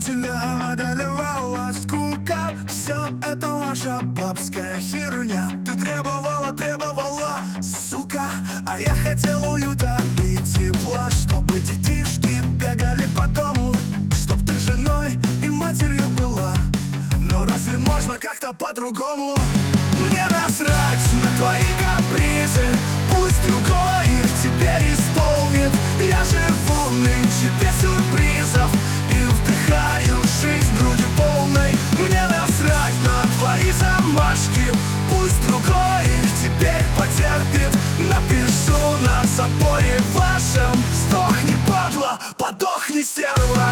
тебя одолевала скука. Все это ваша бабская херня. Ты требовала, сука. А я хотел уюта и тепла, чтобы детишки бегали по дому, чтоб ты женой и матерью была. Но разве можно как-то по-другому? Мне насрать на твои капризы, пусть другой их теперь исполнит. Я живу нынче без сюрпризов и вдыхаю жизнь грудью полной. Мне насрать на твои замашки, пусть другой их теперь потерпит. Напишу на заборе вашем: сдохни, падла, подохни, стерва.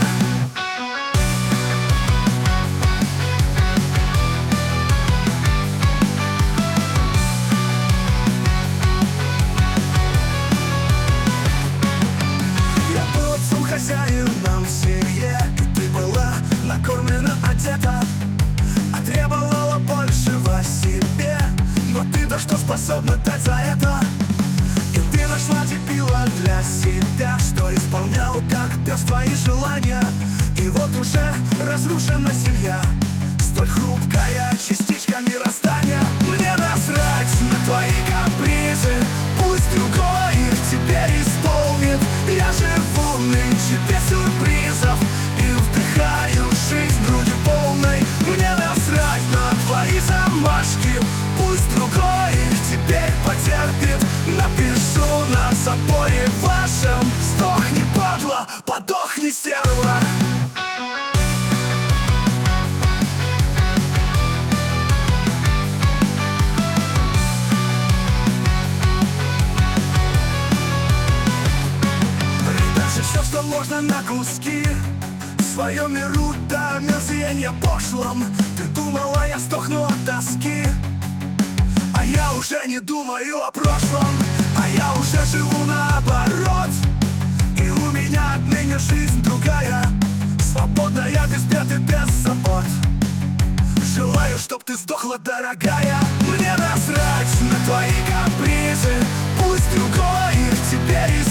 Хозяином в семье, и ты была накормлена, одета, а требовала большего себе. Но ты-то что способна дать за это? И ты нашла дебила для себя, что исполнял как пес твои желания. И вот уже разрушена семья, столь хрупкая частичка мироздания. Мне насрать на твои капризы, пусть другой их теперь исполнит. Я живу нынче без сюрпризов и вдыхаю жизнь грудью полной. Мне насрать на твои замашки, пусть другой их теперь потерпит. Напишу на заборе вашем: сдохни, падла, подохни, стерва. Все, что можно, на куски в своем миру до мерзения пошлом. Ты думала, я сдохну от тоски, а я уже не думаю о прошлом. А я уже живу наоборот, и у меня отныне жизнь другая, свободная, без бед и без забот. Желаю, чтоб ты сдохла, дорогая. Мне насрать на твои капризы, пусть другой их теперь